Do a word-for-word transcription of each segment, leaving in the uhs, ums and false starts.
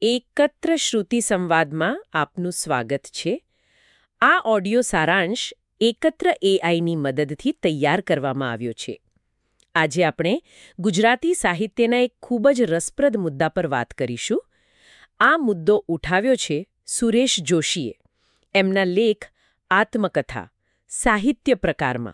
એકત્ર શ્રુતિ સંવાદમાં આપનું સ્વાગત છે. આ ઓડિયો સારાંશ એકત્ર એઆઈની મદદથી તૈયાર કરવામાં આવ્યો છે. આજે આપણે ગુજરાતી સાહિત્યના એક ખૂબ જ રસપ્રદ મુદ્દા પર વાત કરીશું. આ મુદ્દો ઉઠાવ્યો છે સુરેશ જોશીએ એમના લેખ આત્મકથા સાહિત્ય પ્રકારમાં.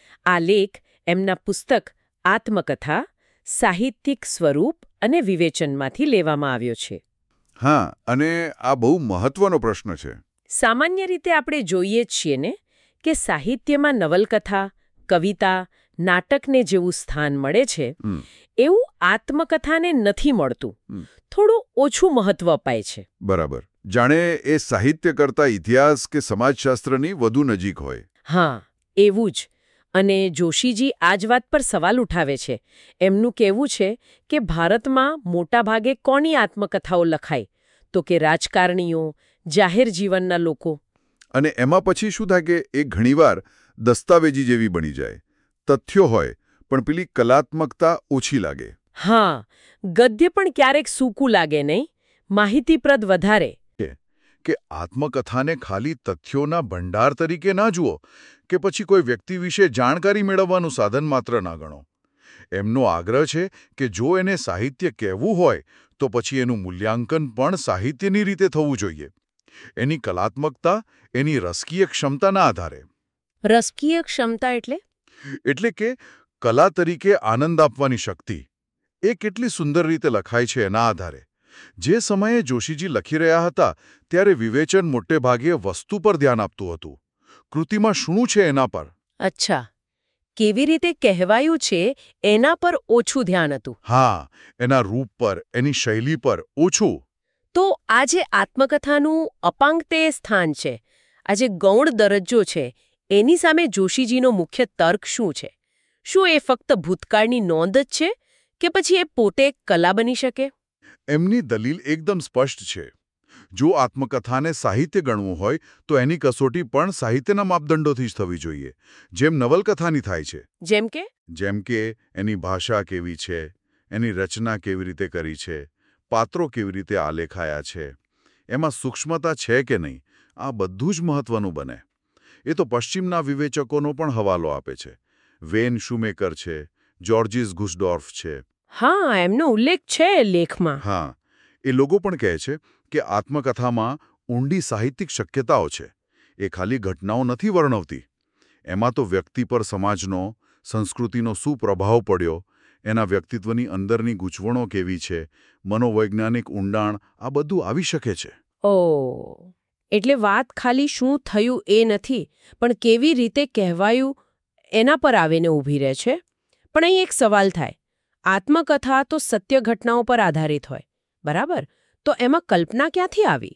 આ લેખ એમના પુસ્તક આત્મકથા સાહિત્યિક સ્વરૂપ અને વિવેચનમાંથી લેવામાં આવ્યો છે. હા, અને આ બહુ મહત્વનો પ્રશ્ન છે. સામાન્ય રીતે આપણે જોઈએ જ છીએ ને કે સાહિત્યમાં નવલકથા, કવિતા, નાટકને જેવું સ્થાન મળે છે એવું આત્મકથાને નથી મળતું. થોડું ઓછું મહત્વ અપાય છે. બરાબર. જાણે એ સાહિત્ય કરતા ઇતિહાસ કે સમાજશાસ્ત્રની વધુ નજીક હોય. હા, એવું જ. અને જોશીજી આ જ વાત પર સવાલ ઉઠાવે છે. એમનું કહેવું છે કે ભારતમાં મોટાભાગે કોની આત્મકથાઓ લખાય? તો કે રાજકારણીઓ, જાહેર જીવનના લોકો. અને એમાં પછી શું થાય કે એ ઘણીવાર દસ્તાવેજી જેવી બની જાય. તથ્યો હોય પણ પેલી કલાત્મકતા ઓછી લાગે. હા, ગદ્ય પણ ક્યારેક સૂકું લાગે નહીં, માહિતીપ્રદ વધારે. કે આત્મકથાને ખાલી તથ્યોના ભંડાર તરીકે ના જુઓ કે પછી કોઈ વ્યક્તિ વિશે જાણકારી મેળવવાનું સાધન માત્ર ના ગણો. એમનો આગ્રહ છે કે જો એને સાહિત્ય કહેવું હોય તો પછી એનું મૂલ્યાંકન પણ સાહિત્યની રીતે થવું જોઈએ. એની કલાત્મકતા, એની રસકીય ક્ષમતાના આધારે. રસકીય ક્ષમતા એટલે? એટલે કે કલા તરીકે આનંદ આપવાની શક્તિ. એ કેટલી સુંદર રીતે લખાય છે એના આધારે. જે સમયે જોશીજી લખી રહ્યા હતા ત્યારે વિવેચન મોટે ભાગે વસ્તુ પર ધ્યાન આપતું હતું. કૃતિમાં શું છે એના પર. અચ્છા, કેવી રીતે કહેવાયું છે એના પર ઓછું ધ્યાન હતું. હા, એના રૂપ પર, એની શૈલી પર ઓછું. તો આ જે આત્મકથાનું અપાંગ તે સ્થાન છે, આ જે ગૌણ દરજ્જો છે, એની સામે જોશીજીનો મુખ્ય તર્ક શું છે? શું એ ફક્ત ભૂતકાળની નોંધ જ છે કે પછી એ પોતે એક કલા બની શકે? એમની દલીલ એકદમ સ્પષ્ટ છે. જો આત્મકથાને સાહિત્ય ગણવું હોય તો એની કસોટી પણ સાહિત્યના માપદંડોથી જ થવી જોઈએ, જેમ નવલકથાની થાય છે. જેમ કે? જેમ કે એની ભાષા કેવી છે, એની રચના કેવી રીતે કરી છે, પાત્રો કેવી રીતે આલેખાયા છે, એમાં સૂક્ષ્મતા છે કે નહીં, આ બધું જ મહત્વનું બને. એ તો પશ્ચિમના વિવેચકોનો પણ હવાલો આપે છે. વેન શુમેકર છે, જોર્જીસ ગુસડોર્ફ છે. હા, એમનો ઉલ્લેખ છે લેખમાં. હા, એ લોકો પણ કહે છે કે આત્મકથામાં ઊંડી સાહિત્યિક શક્યતાઓ છે. એ ખાલી ઘટનાઓ નથી વર્ણવતી. એમાં તો વ્યક્તિ પર સમાજનો, સંસ્કૃતિનો શું પ્રભાવ પડ્યો, એના વ્યક્તિત્વની અંદરની ગૂંચવણો કેવી છે, મનોવૈજ્ઞાનિક ઊંડાણ, આ બધું આવી શકે છે. ઓહ, એટલે વાત ખાલી શું થયું એ નથી, પણ કેવી રીતે કહેવાયું એના પર આવીને ઊભી રહે છે. પણ અહીં એક સવાલ થાય. આત્મકથા તો સત્ય ઘટનાઓ પર આધારિત હોય, બરાબર? તો એમાં કલ્પના ક્યાંથી આવી?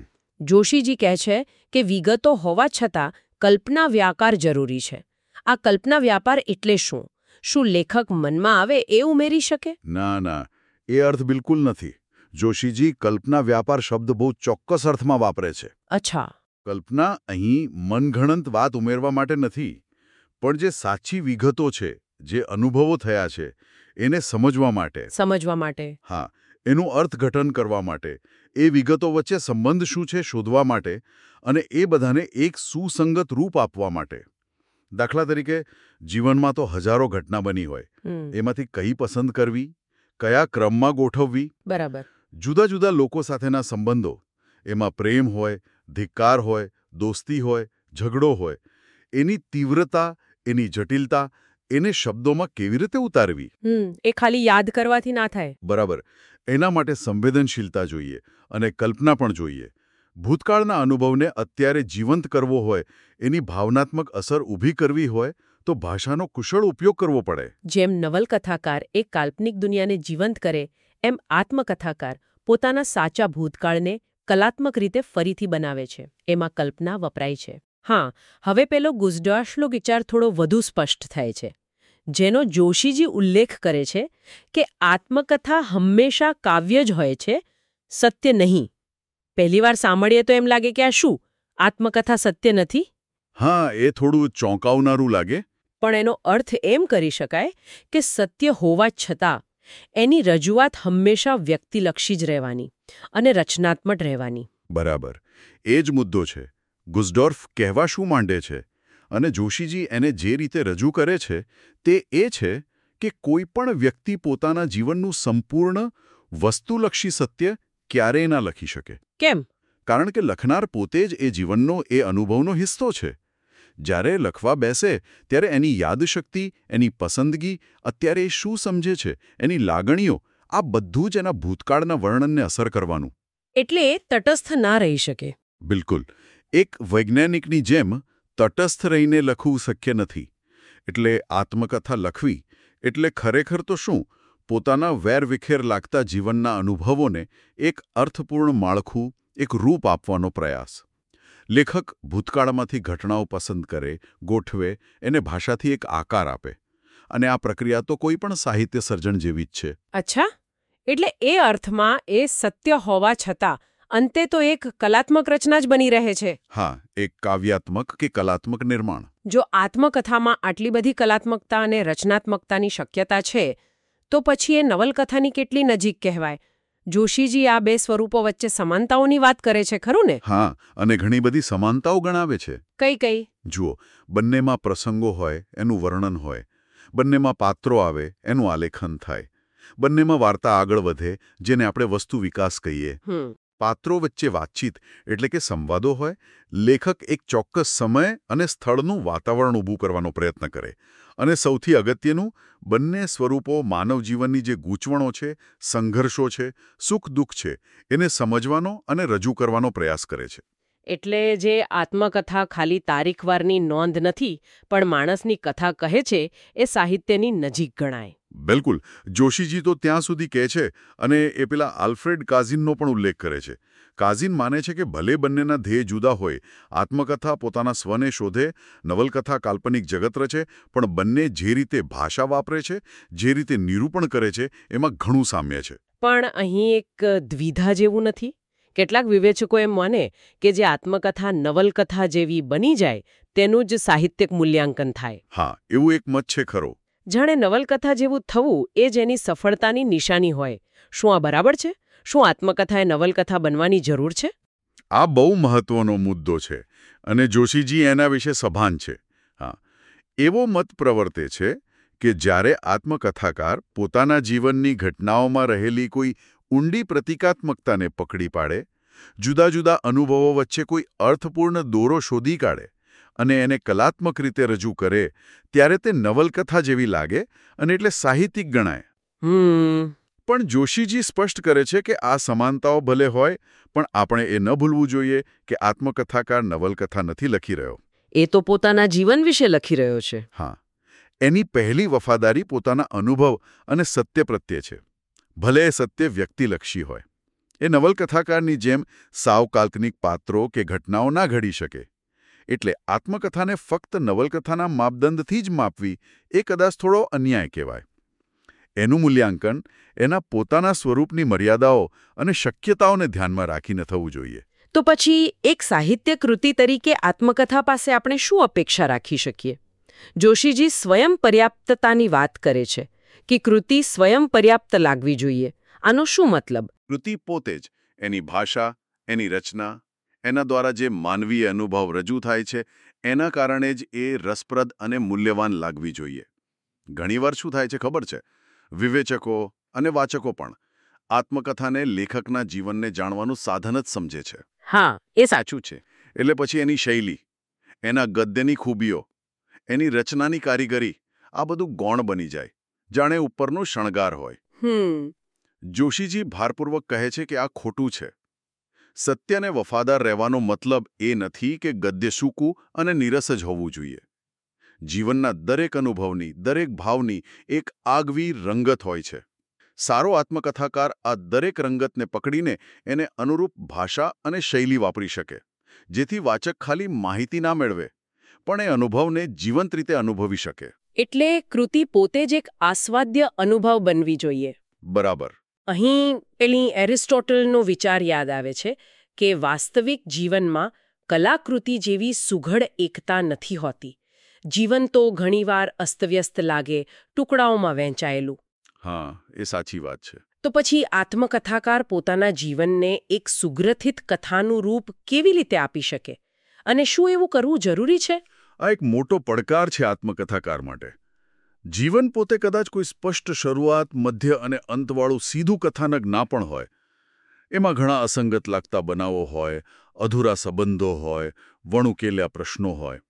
જોશીજી કહે છે કે વિગતો હોવા છતાં કલ્પના વ્યાપાર જરૂરી છે. આ કલ્પના વ્યાપાર એટલે શું? શું લેખક મનમાં આવે એ ઉમેરી શકે? ના ના, એ અર્થ બિલકુલ નથી. જોશીજી કલ્પના વ્યાપાર શબ્દ બહુ ચોક્કસ અર્થમાં વાપરે છે. અચ્છા. કલ્પના અહીં મનગણંત વાત ઉમેરવા માટે નથી, પણ જે સાચી વિગતો છે, જે અનુભવો થયા છે, એને સમજવા માટે. સમજવા માટે. હા, એનું અર્થઘટન કરવા માટે, એ વિગતો વચ્ચે સંબંધ શું છે શોધવા માટે, અને એ બધાને એક સુસંગત રૂપ આપવા માટે. દાખલા તરીકે, જીવનમાં તો હજારો ઘટના બની હોય. એમાંથી કઈ પસંદ કરવી, કયા ક્રમમાં ગોઠવવી. બરાબર. જુદા જુદા લોકો સાથેના સંબંધો, એમાં પ્રેમ હોય, ધિક્કાર હોય, દોસ્તી હોય, ઝઘડો હોય, એની તીવ્રતા, એની જટિલતા, એને શબ્દોમાં કેવી રીતે ઉતારવી? એ ખાલી યાદ કરવાથી ના થાય. બરાબર. એના માટે સંવેદનશીલતા જોઈએ અને કલ્પના પણ જોઈએ. ભૂતકાળના અનુભવને અત્યારે જીવંત કરવો હોય, એની ભાવનાત્મક અસર ઊભી કરવી હોય તો ભાષાનો કુશળ ઉપયોગ કરવો પડે. જેમ નવલકથાકાર એક કાલ્પનિક દુનિયાને જીવંત કરે, એમ આત્મકથાકાર પોતાના સાચા ભૂતકાળને કલાત્મક રીતે ફરીથી બનાવે છે. એમાં કલ્પના વપરાય છે. હા, હવે પેલો ગુસડોર્ફનો વિચાર થોડો વધુ સ્પષ્ટ થાય છે, જેનો જોશીજી ઉલ્લેખ કરે છે કે આત્મકથા હંમેશા કાવ્ય જ હોય છે, સત્ય નહીં. પહેલીવાર સાંભળીએ તો એમ લાગે કે આ શું, આત્મકથા સત્ય નથી? હા, એ થોડું ચોંકાવનારું લાગે. પણ એનો અર્થ એમ કરી શકાય કે સત્ય હોવા છતાં એની રજૂઆત હંમેશા વ્યક્તિલક્ષી જ રહેવાની અને રચનાત્મક રહેવાની. બરાબર, એ જ મુદ્દો છે. ગુઝડોર્ફ કહેવા શું માંડે છે અને જોશીજી એને જે રીતે રજૂ કરે છે તે એ છે કે કોઈ પણ વ્યક્તિ પોતાના જીવનનું સંપૂર્ણ વસ્તુલક્ષી સત્ય ક્યારેય ના લખી શકે. કેમ? કારણ કે લખનાર પોતે જ એ જીવનનો એ અનુભવનો હિસ્સો છે. જ્યારે લખવા બેસે ત્યારે એની યાદશક્તિ, એની પસંદગી, અત્યારે એ શું સમજે છે, એની લાગણીઓ, આ બધું જ એના ભૂતકાળના વર્ણનને અસર કરવાનું. એટલે તટસ્થ ના રહી શકે. બિલકુલ. એક વૈજ્ઞાનિકની જેમ તટસ્થ રહીને લખવું શક્ય નથી. એટલે આત્મકથા લખવી એટલે ખરેખર તો શું? પોતાના વેરવિખેર લાગતા જીવનના અનુભવોને એક અર્થપૂર્ણ માળખું, એક રૂપ આપવાનો પ્રયાસ. લેખક ભૂતકાળમાંથી ઘટનાઓ પસંદ કરે, ગોઠવે, એને ભાષાથી એક આકાર આપે. અને આ પ્રક્રિયા તો કોઈ પણ સાહિત્ય સર્જન જેવી જ છે. અચ્છા, એટલે એ અર્થમાં એ સત્ય હોવા છતાં અંતે તો એક કલાત્મક રચના જ બની રહે છે. હા, એક કાવ્યાત્મક કે કલાત્મક નિર્માણ. જો આત્મકથામાં આટલી બધી કલાત્મકતા અને રચનાત્મકતાની શક્યતા છે તો પછી એ નવલકથાની કેટલી નજીક કહેવાય? જોશીજી આ બે સ્વરૂપો વચ્ચે સમાનતાઓની વાત કરે છે, ખરું ને? હા, અને ઘણી બધી સમાનતાઓ ગણાવે છે. કઈ કઈ? જુઓ, બંનેમાં પ્રસંગો હોય, એનું વર્ણન હોય. બંનેમાં પાત્રો આવે, એનું આલેખન થાય. બંનેમાં વાર્તા આગળ વધે, જેને આપણે વસ્તુ વિકાસ કહીએ. હમ પાત્રો વચ્ચે વાતચીત એટલે કે સંવાદો હોય. લેખક એક ચોક્કસ સમય અને સ્થળનું વાતાવરણ ઊભું કરવાનો પ્રયત્ન કરે. અને સૌથી અગત્યનું, બંને સ્વરૂપો માનવ જીવનની જે ગૂંચવણો છે, સંઘર્ષો છે, સુખ દુઃખ છે, એને સમજવાનો અને રજૂ કરવાનો પ્રયાસ કરે છે. એટલે જે આત્મકથા ખાલી તારીખવારની નોંધ નથી પણ માણસની કથા કહે છે, એ સાહિત્યની નજીક ગણાય. બિલકુલ. જોશીજી તો ત્યાં સુધી કહે છે, અને એ પેલા આલ્ફ્રેડ કાઝિનનો પણ ઉલ્લેખ કરે છે. કાઝિન માને છે કે ભલે બંનેના ધ્યેય જુદા હોય, આત્મકથા પોતાના સ્વને શોધે, નવલકથા કાલ્પનિક જગત રચે, પણ બંને જે રીતે ભાષા વાપરે છે, જે રીતે નિરૂપણ કરે છે, એમાં ઘણું સામ્ય છે. પણ અહીં એક દ્વિધા જેવું નથી? કેટલાક વિવેચકો એમ માને કે જે આત્મકથા નવલકથા જેવી બની જાય તેનું જ સાહિત્યિક મૂલ્યાંકન થાય. હા, એવું એક મત છે ખરો. જાણે નવલકથા જેવું થવું એ જ એની સફળતાની નિશાની હોય. શું આ બરાબર છે? શું આત્મકથાએ નવલકથા બનવાની જરૂર છે? આ બહુ મહત્વનો મુદ્દો છે, અને જોશીજી એના વિશે સભાન છે. હા, એવો મત પ્રવર્તે છે કે જ્યારે આત્મકથાકાર પોતાના જીવનની ઘટનાઓમાં રહેલી કોઈ ઊંડી પ્રતિકાત્મકતાને પકડી પાડે, જુદા જુદા અનુભવો વચ્ચે કોઈ અર્થપૂર્ણ દોરો શોધી કાઢે અને એને કલાત્મક રીતે રજૂ કરે, ત્યારે તે નવલકથા જેવી લાગે અને એટલે સાહિત્યિક ગણાય. હમ પણ જોશીજી સ્પષ્ટ કરે છે કે આ સમાનતાઓ ભલે હોય, પણ આપણે એ ન ભૂલવું જોઈએ કે આત્મકથાકાર નવલકથા નથી લખી રહ્યો. એ તો પોતાના જીવન વિશે લખી રહ્યો છે. હા, એની પહેલી વફાદારી પોતાના અનુભવ અને સત્ય પ્રત્યે છે. ભલે એ સત્ય વ્યક્તિલક્ષી હોય. એ નવલકથાકારની જેમ સાવ કાલ્પનિક પાત્રો કે ઘટનાઓ ના ઘડી શકે. એટલે આત્મકથાને ફક્ત નવલકથાના માપદંડથી જ માપવી એ કદાચ થોડો અન્યાય કહેવાય. એનું મૂલ્યાંકન એના પોતાના સ્વરૂપની મર્યાદાઓ અને શક્યતાઓને ધ્યાનમાં રાખીને થવું જોઈએ. તો પછી એક સાહિત્ય કૃતિ તરીકે આત્મકથા પાસે આપણે શું અપેક્ષા રાખી શકીએ? જોશીજી સ્વયં પર્યાપ્તતાની વાત કરે છે કે કૃતિ સ્વયં પર્યાપ્ત લાગવી જોઈએ. આનો શું મતલબ? કૃતિ પોતે જ, એની ભાષા, એની રચના, એના દ્વારા જે માનવીય અનુભવ રજૂ થાય છે, એના કારણે જ એ રસપ્રદ અને મૂલ્યવાન લાગવી જોઈએ. ઘણીવાર શું થાય છે ખબર છે? વિવેચકો અને વાચકો પણ આત્મકથાને લેખકના જીવનને જાણવાનું સાધન જ સમજે છે. હા, એ સાચું છે. એટલે પછી એની શૈલી, એના ગદ્યની ખૂબીઓ, એની રચનાની કારીગરી, આ બધું ગૌણ બની જાય, જાણે ઉપરનો શણગાર હોય. હમ જોશીજી ભારપૂર્વક કહે છે કે આ ખોટું છે. સત્યને વફાદાર રહેવાનો મતલબ એ નથી કે ગદ્ય સૂકું અને નીરસ જ હોવું જોઈએ. જીવનના દરેક અનુભવની, દરેક ભાવની એક આગવી રંગત હોય છે. સારો આત્મકથાકાર આ દરેક રંગતને પકડીને એને અનુરૂપ ભાષા અને શૈલી વાપરી શકે, જેથી વાચક ખાલી માહિતી ના મેળવે, પણ એ અનુભવને જીવંત રીતે અનુભવી શકે. એટલે કૃતિ પોતે જ એક આસ્વાદ્ય અનુભવ બનવી જોઈએ. બરાબર. અહીં પેલી એરિસ્ટોટલનો વિચાર યાદ આવે છે કે વાસ્તવિક જીવનમાં કલાકૃતિ જેવી સુઘડ એકતા નથી હોતી. જીવન તો ઘણીવાર અસ્તવ્યસ્ત લાગે, ટુકડાઓમાં વહેંચાયેલું. હા, એ સાચી વાત છે. તો પછી આત્મકથાકાર પોતાના જીવનને એક સુગ્રથિત કથાનું રૂપ કેવી રીતે આપી શકે અને શું એવું કરવું જરૂરી છે? આ એક મોટો પડકાર છે આત્મકથાકાર માટે. જીવન પોતે કદાચ કોઈ સ્પષ્ટ શરૂઆત, મધ્ય અને અંતવાળું સીધું કથાનક ના પણ હોય. એમાં ઘણા અસંગત લાગતા બનાવો હોય, અધૂરા સંબંધો હોય, વણુકેલ્યા પ્રશ્નો હોય.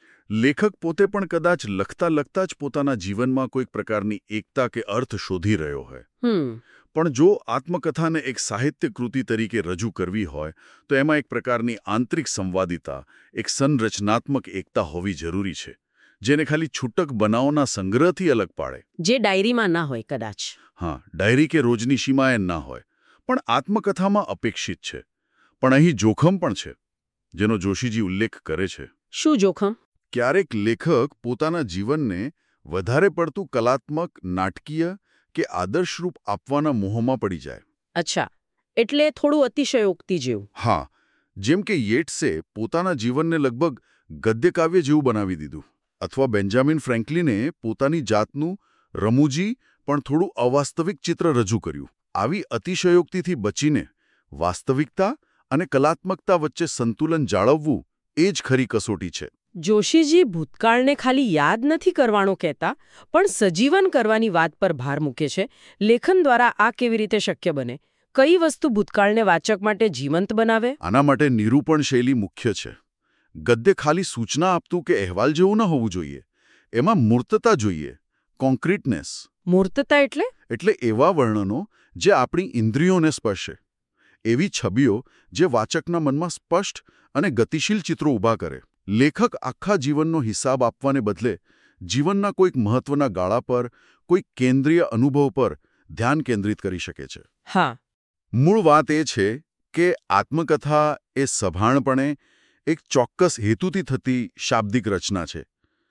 લેખક પોતે પણ કદાચ લખતા લખતા જ પોતાના જીવનમાં કોઈક પ્રકારની એકતા કે અર્થ શોધી રહ્યો હોય. હમ પણ જો આત્મકથાને એક સાહિત્ય કૃતિ તરીકે રજૂ કરવી હોય તો એમાં એક પ્રકારની આંતરિક સંવાદિતા, એક સંરચનાત્મક એકતા હોવી જરૂરી છે, જેને ખાલી છૂટક બનાવોના સંગ્રહથી અલગ પાડે. જે ડાયરીમાં ના હોય કદાચ. હા, ડાયરી કે રોજની સીમાએ ના હોય, પણ આત્મકથામાં અપેક્ષિત છે. પણ અહીં જોખમ પણ છે, જેનો જોશીજી ઉલ્લેખ કરે છે. શું જોખમ? ક્યારેક લેખક પોતાના જીવનને વધારે પડતું કલાત્મક, નાટકીય કે આદર્શરૂપ આપવાના મોહમાં પડી જાય. અચ્છા, એટલે થોડું અતિશયોક્તિ જેવું. હા, જેમ કે યેટ્સે પોતાના જીવનને લગભગ ગદ્યકાવ્ય જેવું બનાવી દીધું, અથવા બેન્જામિન ફ્રેન્કલિને પોતાની જાતનું રમૂજી પણ થોડું અવાસ્તવિક ચિત્ર રજૂ કર્યું. આવી અતિશયોક્તિથી બચીને વાસ્તવિકતા અને કલાત્મકતા વચ્ચે સંતુલન જાળવવું એ જ ખરી કસોટી છે. જોશીજી ભૂતકાળને ખાલી યાદ નથી કરવાનો કહેતા, પણ સજીવન કરવાની વાત પર ભાર મૂકે છે. લેખન દ્વારા આ કેવી રીતે શક્ય બને? કઈ વસ્તુ ભૂતકાળને વાચક માટે જીવંત બનાવે? આના માટે નિરૂપણ શૈલી મુખ્ય છે. ગદ્ય ખાલી સૂચના આપતું કે અહેવાલ જેવું ન હોવું જોઈએ. એમાં મૂર્તતા જોઈએ, કોન્ક્રીટનેસ. મૂર્તતા એટલે? એટલે એવા વર્ણનો જે આપણી ઇન્દ્રિયોને સ્પર્શે, એવી છબીઓ જે વાચકના મનમાં સ્પષ્ટ અને ગતિશીલ ચિત્રો ઊભા કરે. લેખક આખા જીવનનો હિસાબ આપવાને બદલે જીવનના કોઈક મહત્વના ગાળા પર, કોઈક કેન્દ્રીય અનુભવ પર ધ્યાન કેન્દ્રિત કરી શકે છે. હા. મૂળ વાત એ છે કે આત્મકથા એ સભાણપણે એક ચોક્કસ હેતુથી થતી શાબ્દિક રચના છે.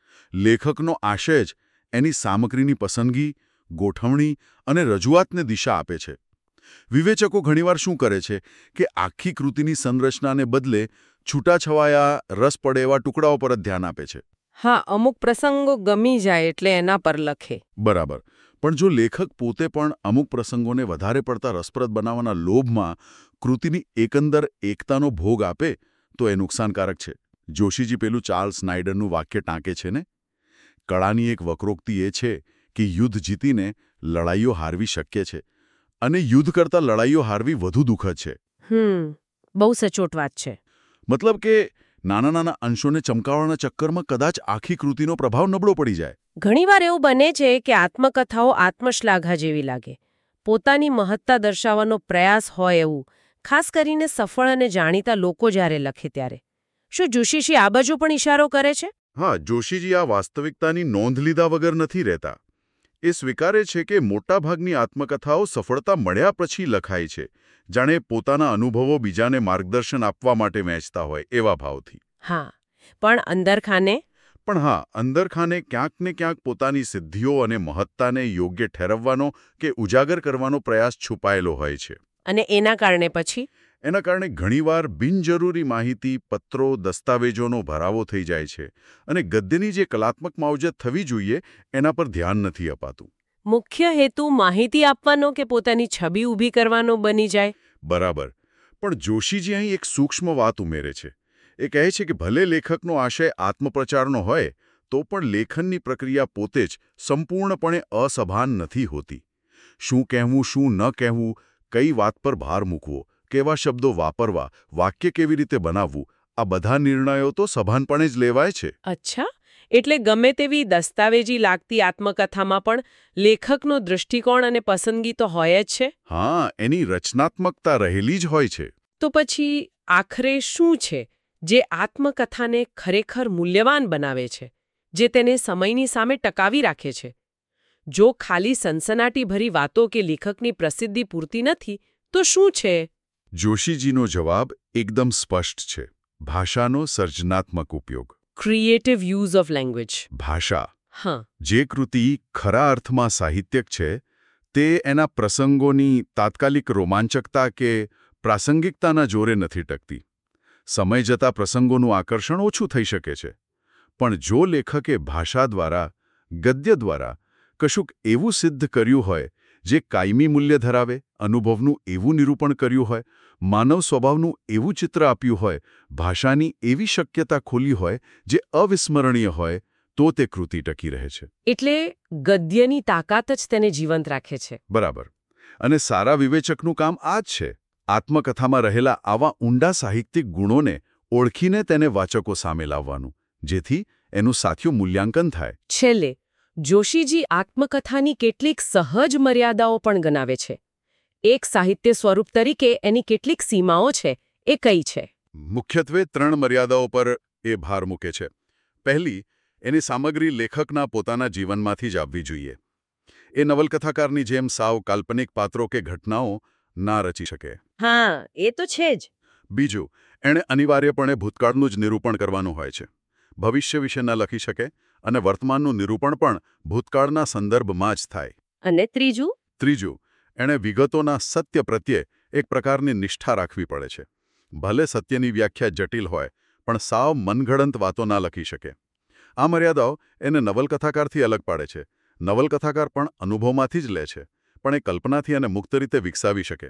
લેખકનો આશય જ એની સામગ્રીની પસંદગી, ગોઠવણી અને રજૂઆતને દિશા આપે છે. વિવેચકો ઘણીવાર શું કરે છે કે આખી કૃતિની સંરચનાને બદલે છૂટાછવાયા, રસ પડે એવા ટુકડાઓ પર જ ધ્યાન આપે છે. હા, અમુક પ્રસંગો ગમી જાય એટલે એના પર લખે. બરાબર. પણ જો લેખક પોતે પણ અમુક પ્રસંગોને વધારે પડતા રસપ્રદ બનાવવાના લોભમાં કૃતિની એકંદર એકતાનો ભોગ આપે તો એ નુકસાનકારક છે. જોશીજી પેલું ચાર્લ્સ સ્નાઇડરનું વાક્ય ટાંકે છે ને, કળાની એક વક્રોક્તિ એ છે કે યુદ્ધ જીતીને લડાઈઓ હારવી શક્ય છે, અને યુદ્ધ કરતાં લડાઈઓ હારવી વધુ દુઃખદ છે. હમ બહુ સચોટ વાત છે. મતલબ કે નાના નાના અંશોને ચમકાવવાના ચક્કરમાં કદાચ આખી કૃતિનો પ્રભાવ નબળો પડી જાય. ઘણીવાર એવું બને છે કે આત્મકથાઓ આત્મશ્લાઘા જેવી લાગે, પોતાની મહત્તા દર્શાવવાનો પ્રયાસ હોય એવું, ખાસ કરીને સફળ અને જાણીતા લોકો જ્યારે લખે ત્યારે. શું જોશીજી આ બાજુ પણ ઇશારો કરે છે? હા, જોશીજી આ વાસ્તવિકતાની નોંધ લીધા વગર નથી રહેતા. એ સ્વીકારે છે કે મોટાભાગની આત્મકથાઓ સફળતા મળ્યા પછી લખાય છે, જાણે પોતાના અનુભવો બીજાને માર્ગદર્શન આપવા માટે વહેંચતા હોય એવા ભાવથી. હા, પણ અંદરખાને? પણ હા, અંદરખાને ક્યાંક ને ક્યાંક પોતાની સિદ્ધિઓ અને મહત્તાને યોગ્ય ઠેરવવાનો કે ઉજાગર કરવાનો પ્રયાસ છુપાયેલો હોય છે. અને એના કારણે પછી? એના કારણે ઘણીવાર બિનજરૂરી માહિતી, પત્રો, દસ્તાવેજોનો ભરાવો થઈ જાય છે, અને ગદ્યની જે કલાત્મક માવજત થવી જોઈએ એના પર ધ્યાન નથી અપાતું. મુખ્ય હેતુ માહિતી આપવાનો કે પોતાની છબી ઊભી કરવાનો બની જાય? બરાબર. પણ જોશીજી અહીં એક સૂક્ષ્મ વાત ઉમેરે છે. એ કહે છે કે ભલે લેખકનો આશય આત્મપ્રચારનો હોય તો પણ લેખનની પ્રક્રિયા પોતે જ સંપૂર્ણપણે અસભાન નથી હોતી. શું કહેવું, શું ન કહેવું, કઈ વાત પર ભાર મૂકવો, કેવા શબ્દો વાપરવા, વાક્ય કેવી રીતે બનાવવું, આ બધા નિર્ણયો તો સભાનપણે જ લેવાય છે. અચ્છા, એટલે ગમે તેવી દસ્તાવેજી લાગતી આત્મકથામાં પણ લેખકનો દૃષ્ટિકોણ અને પસંદગી તો હોય જ છે. હા, એની રચનાત્મકતા રહેલી જ હોય છે. તો પછી આખરે શું છે જે આત્મકથાને ખરેખર મૂલ્યવાન બનાવે છે, જે તેને સમયની સામે ટકાવી રાખે છે? જો ખાલી સનસનાટીભરી વાતો કે લેખકની પ્રસિદ્ધિ પૂરતી નથી, તો શું છે? જોશીજીનો જવાબ એકદમ સ્પષ્ટ છે. ભાષાનો સર્જનાત્મક ઉપયોગ. Creative use of language. ભાષા. હા. જે કૃતિ ખરા અર્થમાં સાહિત્યક છે તે એના પ્રસંગોની તાત્કાલિક રોમાંચકતા કે પ્રાસંગિકતાના જોરે નથી ટકતી. સમય જતાં પ્રસંગોનું આકર્ષણ ઓછું થઈ શકે છે. પણ જો લેખકે ભાષા દ્વારા, ગદ્ય દ્વારા કશુંક એવું સિદ્ધ કર્યું હોય જે કાયમી મૂલ્ય ધરાવે, અનુભવનું એવું નિરૂપણ કર્યું હોય, માનવ સ્વભાવનું એવું ચિત્ર આપ્યું હોય, ભાષાની એવી શક્યતા ખોલી હોય જે અવિસ્મરણીય હોય, તો તે કૃતિ ટકી રહે છે. એટલે ગદ્યની તાકાત જ તેને જીવંત રાખે છે. બરાબર. અને સારા વિવેચકનું કામ આ જ છે, આત્મકથામાં રહેલા આવા ઊંડા સાહિત્યિક ગુણોને ઓળખીને તેને વાચકો સામે લાવવાનું, જેથી એનું સાચું મૂલ્યાંકન થાય. છેલ્લે જોશીજી આત્મકથાની કેટલીક સહજ મર્યાદાઓ પણ ગણાવે છે. એક સાહિત્ય સ્વરૂપ તરીકે એની કેટલીક સીમાઓ છે, એ કઈ છે? મુખ્યત્વે ત્રણ મર્યાદાઓ પર એ ભાર મૂકે છે. પહેલી, એની સામગ્રી લેખકના પોતાના જીવનમાંથી જ આવવી જોઈએ. એ નવલકથાકારની જેમ સાવ કાલ્પનિક પાત્રો કે ઘટનાઓ ના રચી શકે. હા, એ તો છે જ. બીજું, એણે અનિવાર્યપણે ભૂતકાળનું જ નિરૂપણ કરવાનું હોય છે. ભવિષ્ય વિશે ન લખી શકે અને વર્તમાનનું નિરૂપણ પણ ભૂતકાળના સંદર્ભમાં જ થાય. અને ત્રીજું? ત્રીજું, એણે વિગતોના સત્ય પ્રત્યે એક પ્રકારની નિષ્ઠા રાખવી પડે છે. ભલે સત્યની વ્યાખ્યા જટિલ હોય, પણ સાવ મનગળંત વાતો ના લખી શકે. આ મર્યાદાઓ એને નવલકથાકારથી અલગ પાડે છે. નવલકથાકાર પણ અનુભવમાંથી જ લે છે, પણ એ કલ્પનાથી અને મુક્ત રીતે વિકસાવી શકે.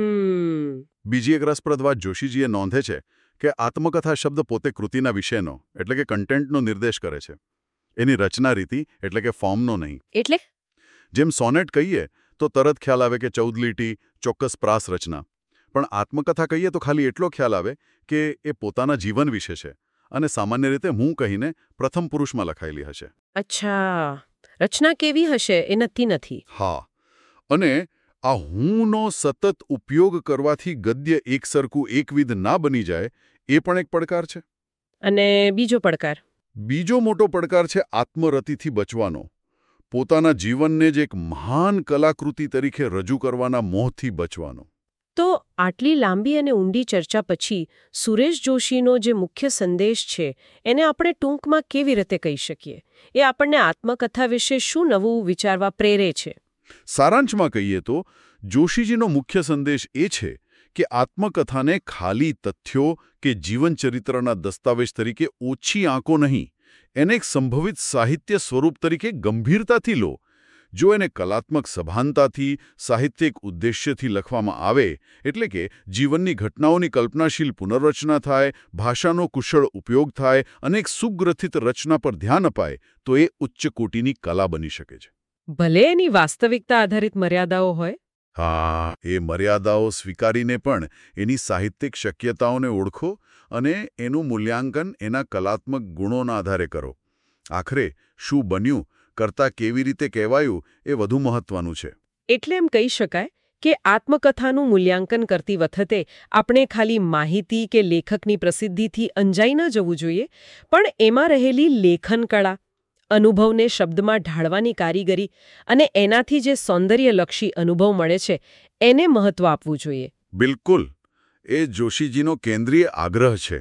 બીજી એક રસપ્રદ વાત જોશીજીએ નોંધે છે કે આત્મકથા શબ્દ પોતે કૃતિના વિષયનો એટલે કે કન્ટેન્ટનો નિર્દેશ કરે છે. એની રચના રીતિ એટલે કે ફોર્મનો નહીં. એટલે જેમ સોનેટ કહીએ તો તરત ખ્યાલ આવે કે ચૌદ લીટી ચોક્કસ પ્રાસ રચના, પણ આત્મકથા કહીએ તો ખાલી એટલો ખ્યાલ આવે કે એ પોતાના જીવન વિશે છે અને સામાન્ય રીતે હું કહીને પ્રથમ પુરુષમાં લખાયેલી હશે. અચ્છા, રચના કેવી હશે એ નક્કી નથી. હા, અને આ હુંનો સતત ઉપયોગ કરવાથી ગદ્ય એકસરખું એકવિધ ના બની જાય એ પણ એક પડકાર છે. અને બીજો પડકાર? બીજો મોટો પડકાર છે આત્મરતિથી બચવાનો. પોતાના જીવનને જ એક મહાન કલાકૃતિ તરીકે રજૂ કરવાના મોહથી બચવાનો. તો આટલી લાંબી અને ઊંડી ચર્ચા પછી સુરેશ જોશીનો જે મુખ્ય સંદેશ છે એને આપણે ટૂંકમાં કેવી રીતે કહી શકીએ? એ આપણને આત્મકથા વિશે શું નવું વિચારવા પ્રેરે છે? સારાંશમાં કહીએ તો જોશીજીનો મુખ્ય સંદેશ એ છે કે આત્મકથાને ખાલી તથ્યો કે જીવનચરિત્રના દસ્તાવેજ તરીકે ઓછી આંકો નહીં, એને એક સંભવિત સાહિત્ય સ્વરૂપ તરીકે ગંભીરતાથી લો. જો એને કલાત્મક સભાનતાથી, સાહિત્યિક ઉદ્દેશ્યથી લખવામાં આવે, એટલે કે જીવનની ઘટનાઓની કલ્પનાશીલ પુનર્રચના થાય, ભાષાનો કુશળ ઉપયોગ થાય અને એક સુગ્રથિત રચના પર ધ્યાન અપાય, તો એ ઉચ્ચ કોટીની કલા બની શકે છે. ભલે એની વાસ્તવિકતા આધારિત મર્યાદાઓ હોય. હા, એ મર્યાદાઓ સ્વીકારીને પણ એની સાહિત્યિક શક્યતાઓને ઓળખો અને એનું મૂલ્યાંકન એના કલાત્મક ગુણોના આધારે કરો. આખરે શું બન્યું કરતાં કેવી રીતે કહેવાયું એ વધુ મહત્વનું છે. એટલે એમ કહી શકાય કે આત્મકથાનું મૂલ્યાંકન કરતી વખતે આપણે ખાલી માહિતી કે લેખકની પ્રસિદ્ધિથી અંજાઈ ન જવું જોઈએ, પણ એમાં રહેલી લેખન કળા, અનુભવને શબ્દમાં ઢાળવાની કારીગરી અને એનાથી જે સૌંદર્યલક્ષી અનુભવ મળે છે એને મહત્વ આપવું જોઈએ. બિલકુલ. એ જોશીજીનો કેન્દ્રીય આગ્રહ છે.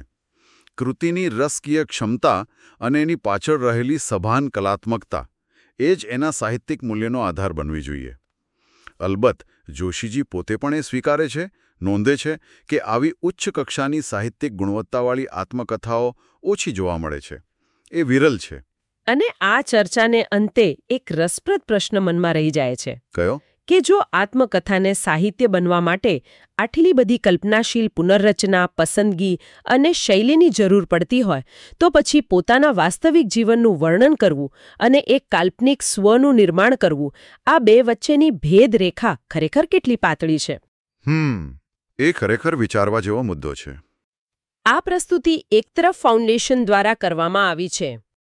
કૃતિની રસકીય ક્ષમતા અને એની પાછળ રહેલી સભાન કલાત્મકતા એ જ એના સાહિત્યિક મૂલ્યનો આધાર બનવી જોઈએ. અલબત્ત જોશીજી પોતે પણ એ સ્વીકારે છે, નોંધે છે કે આવી ઉચ્ચ કક્ષાની સાહિત્યિક ગુણવત્તાવાળી આત્મકથાઓ ઓછી જોવા મળે છે. એ વિરલ છે. અને આ ચર્ચાને અંતે એક રસપ્રદ પ્રશ્ન મનમાં રહી જાય છે. કયો? કે જો આત્મકથાને સાહિત્ય બનવા માટે આટલી બધી કલ્પનાશીલ પુનર્રચના, પસંદગી અને શૈલીની જરૂર પડતી હોય, તો પછી પોતાના વાસ્તવિક જીવનનું વર્ણન કરવું અને એક કાલ્પનિક સ્વનું નિર્માણ કરવું, આ બે વચ્ચેની ભેદરેખા ખરેખર કેટલી પાતળી છે? હમ એ ખરેખર વિચારવા જેવો મુદ્દો છે. આ પ્રસ્તુતિ એક તરફ ફાઉન્ડેશન દ્વારા કરવામાં આવી છે.